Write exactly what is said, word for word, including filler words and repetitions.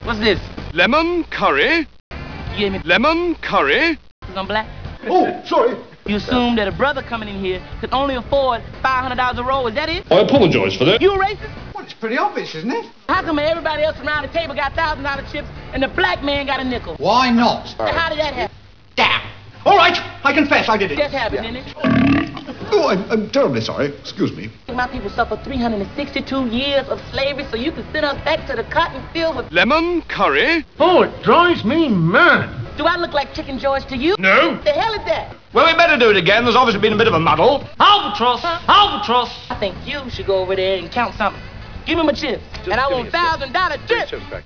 What's this? Lemon curry. You gave me Lemon curry. because I'm black? Oh, sorry. You assume that a brother coming in here could only afford five hundred dollars a roll. Is that it? I apologise for that. You a racist? Well, it's pretty obvious, isn't it? How come everybody else around the table got one thousand dollar chips and the black man got a nickel? Why not? How did that happen? Damn. All right, I confess I did it. Just happened, didn't it? Oh, I'm, I'm terribly sorry. Excuse me. My people suffered three hundred sixty-two years of slavery so you can send us back to the cotton field with... Lemon curry. Oh, it drives me mad. Do I look like Chicken George to you? No. The hell is that? Well, we better do it again. There's obviously been a bit of a muddle. Albatross! Albatross! I think you should go over there and count something. Give me my chips. And I want one thousand dollar chips.